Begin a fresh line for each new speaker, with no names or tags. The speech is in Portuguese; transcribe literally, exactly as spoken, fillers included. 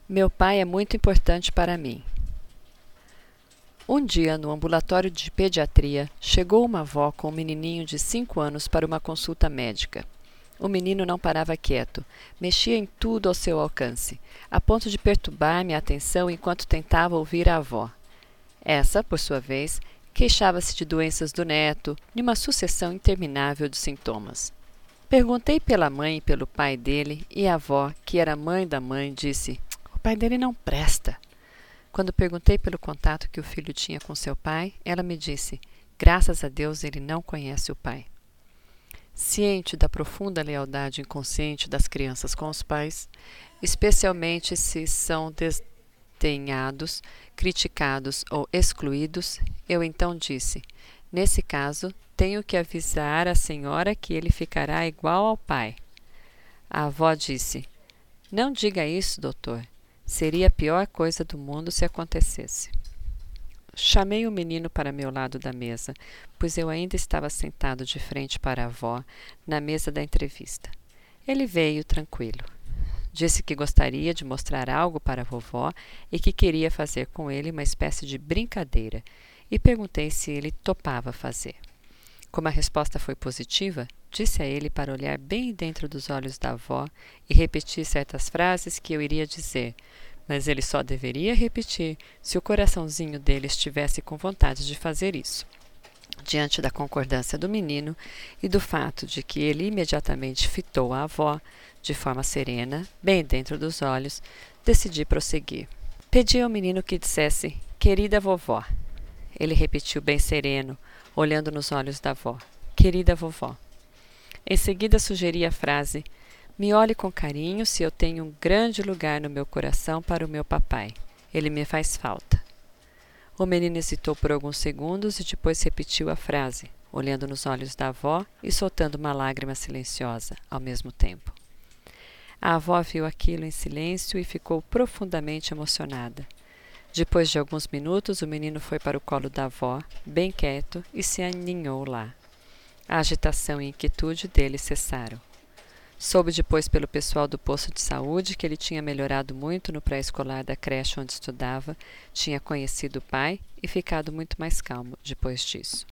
Meu pai é muito importante para mim. Um dia, no ambulatório de pediatria, chegou uma avó com um menininho de cinco anos para uma consulta médica. O menino não parava quieto, mexia em tudo ao seu alcance, a ponto de perturbar minha atenção enquanto tentava ouvir a avó. Essa, por sua vez, queixava-se de doenças do neto, de uma sucessão interminável de sintomas. Perguntei pela mãe e pelo pai dele, e a avó, que era mãe da mãe, disse: "O pai dele não presta." Quando perguntei pelo contato que o filho tinha com seu pai, ela me disse: "Graças a Deus ele não conhece o pai." Ciente da profunda lealdade inconsciente das crianças com os pais, especialmente se são desdenhados, criticados ou excluídos, eu então disse: "Nesse caso, tenho que avisar a senhora que ele ficará igual ao pai." A avó disse: "Não diga isso, doutor. Seria a pior coisa do mundo se acontecesse." Chamei o menino para meu lado da mesa, pois eu ainda estava sentado de frente para a avó, na mesa da entrevista. Ele veio tranquilo. Disse que gostaria de mostrar algo para a vovó e que queria fazer com ele uma espécie de brincadeira, e perguntei se ele topava fazer. Como a resposta foi positiva, disse a ele para olhar bem dentro dos olhos da avó e repetir certas frases que eu iria dizer, mas ele só deveria repetir se o coraçãozinho dele estivesse com vontade de fazer isso. Diante da concordância do menino e do fato de que ele imediatamente fitou a avó, de forma serena, bem dentro dos olhos, decidi prosseguir. Pedi ao menino que dissesse: "Querida vovó." Ele repetiu bem sereno, olhando nos olhos da avó: "Querida vovó." Em seguida sugeri a frase: "Me olhe com carinho se eu tenho um grande lugar no meu coração para o meu papai. Ele me faz falta." O menino hesitou por alguns segundos e depois repetiu a frase, olhando nos olhos da avó e soltando uma lágrima silenciosa, ao mesmo tempo. A avó viu aquilo em silêncio e ficou profundamente emocionada. Depois de alguns minutos, o menino foi para o colo da avó, bem quieto, e se aninhou lá. A agitação e a inquietude dele cessaram. Soube depois pelo pessoal do posto de saúde que ele tinha melhorado muito no pré-escolar da creche onde estudava, tinha conhecido o pai e ficado muito mais calmo depois disso.